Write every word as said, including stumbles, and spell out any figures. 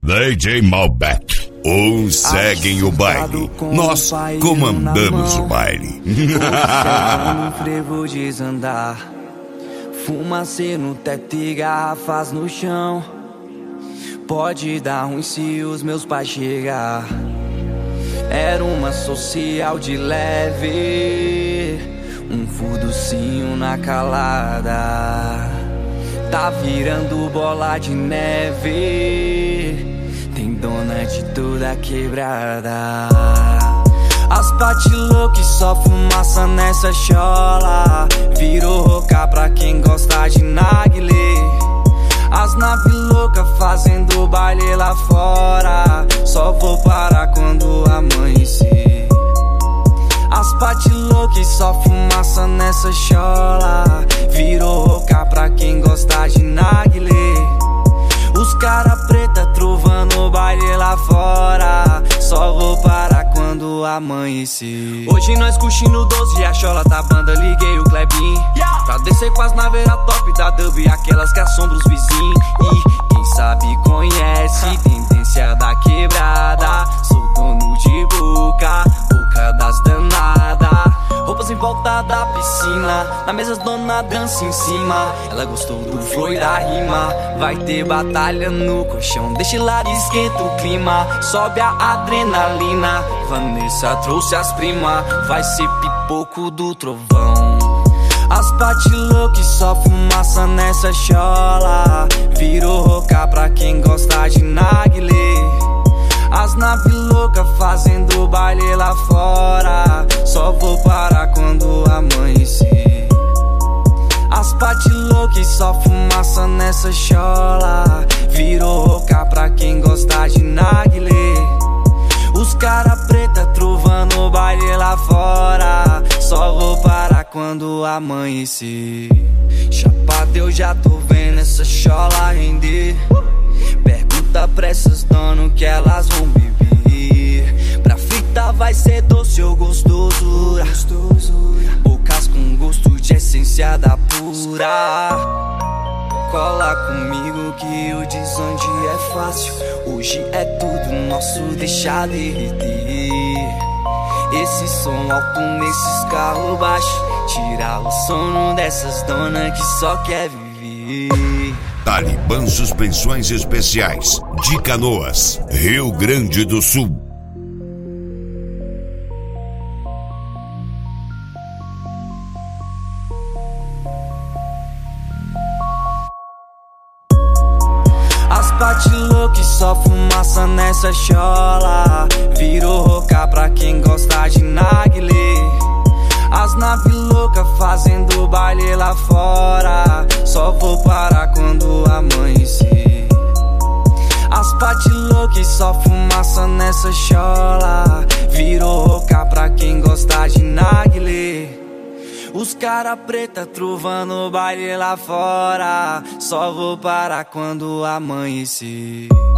D J Malbec. Uns seguem o baile, nós comandamos o baile. No frevo desandar, fumaça no teto e garrafas no chão. Pode dar ruim se os meus pais chegar. Era uma social de leve, um fuducinho na calada. Tá virando bola de neve, tem dona de toda quebrada. As pati loucas só fumaça nessa chola. Virou roca pra quem gosta de narguilé. As naves loucas fazendo baile lá fora. Só vou parar quando amanhecer. As pati loucas só fumaça nessa chola. Virou roca pra quem gosta de narguilé. Os cara preta trovando baile lá fora. Só vou parar quando amanhecer. Hoje nós curtindo doze e a chola tá banda. Liguei o Klebin pra descer com as naveiras top da dub, aquelas que assombram os vizinhos. E quem sabe conhece tendência da quebrada. Sou dono de boca, boca das danadas. Roupas em volta da piscina, na mesa dona dança em cima. Ela gostou do flow e da rima. Vai ter batalha no colchão, deixa lá e esquenta o clima. Sobe a adrenalina, Vanessa trouxe as primas. Vai ser pipoco do trovão. As pati loucas só fumaça nessa chola. Virou roca pra quem gosta de narguilé. As naves loucas fazendo baile lá fora. Só vou parar quando amanhecer. As pati loucas só fumaça nessa chola. Virou roca pra quem gosta de narguilé. Os cara preta trovando baile lá fora. Só vou parar quando amanhecer. Chapado eu já tô vendo essa chola render. Pergunta pra essas donas que elas vão beber. Pra fritar vai ser doce ou gostosura. Bocas com gosto de essência da pura. Cola comigo que o desonde é fácil. Hoje é tudo nosso, deixa derreter. Esse som alto nesses carros baixos. Tirar o sono dessas donas que só quer viver. Talibã Suspensões Especiais de Canoas, Rio Grande do Sul. As pati loucas só fumaça nessa chola. Virou roca pra quem gosta de narguilé. As naves loucas fazendo baile lá fora. Só vou parar quando amanhecer. As pati loucas só fumaça nessa chola. Virou roca pra quem gosta de narguilé. Os cara preta trovando baile lá fora. Só vou parar quando amanhecer.